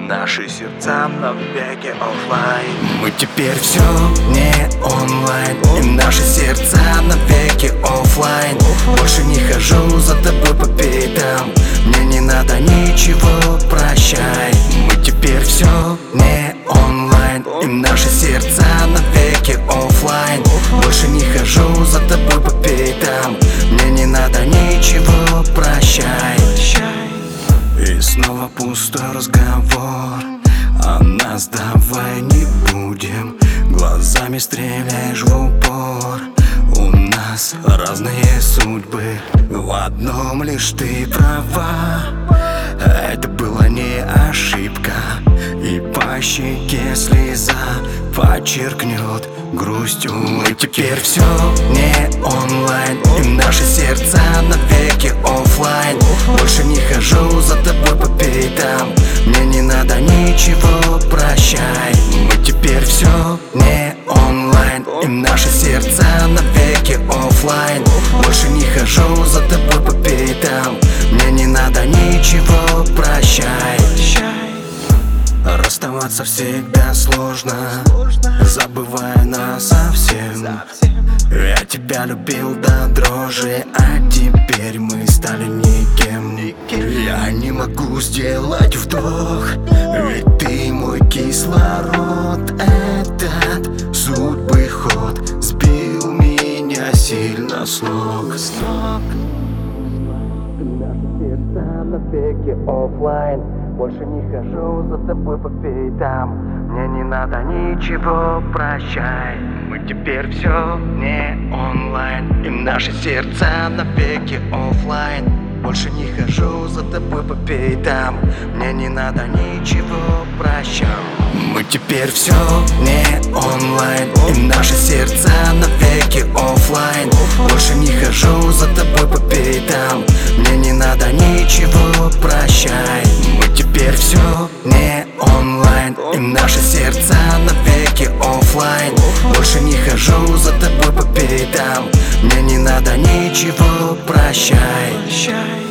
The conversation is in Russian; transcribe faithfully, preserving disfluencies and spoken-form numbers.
наши сердца навеки оффлайн. Мы теперь все не онлайн, и наши сердца навеки оффлайн. Больше не хожу за тобой по пятам, мне не надо ничего, прощай. Мы теперь все не онлайн, и наши сердца навеки оффлайн. Больше не хожу за тобой по пятам, мне не надо ничего, прощай. И снова пустой разговор о нас, давай не будем. Глазами стреляешь в упор. У нас разные судьбы, в одном лишь ты права. Это была не ошибка, и по щеке слеза подчеркнет грустью. Мы теперь все не онлайн, и наши сердца навеки оффлайн. Больше не хожу за тобой по пятам, мне не надо ничего, прощай. Мы теперь все не онлайн, и наши сердца навеки оффлайн. Больше не хожу за тобой по пятам, мне не надо ничего, прощай. Расставаться всегда сложно, забывая нас совсем. Я тебя любил до дрожи, а теперь мы стали никем. Я не могу сделать вдох, ведь ты мой кислород. Этот судьбы ход сбил меня сильно с ног. Навеки оффлайн. Больше не хожу за тобой по пятам, мне не надо ничего, прощай. Мы теперь все не онлайн, и наши сердца навеки оффлайн. Больше не хожу за тобой по пятам, мне не надо ничего, прощай. Мы теперь все не онлайн, и наши сердца навеки оффлайн. Больше не хожу за тобой по пятам, мне не надо ничего, прощай. Мы теперь все не онлайн, и наши сердца навеки оффлайн. Больше не хожу за тобой по пятам, мне не надо ничего, прощай.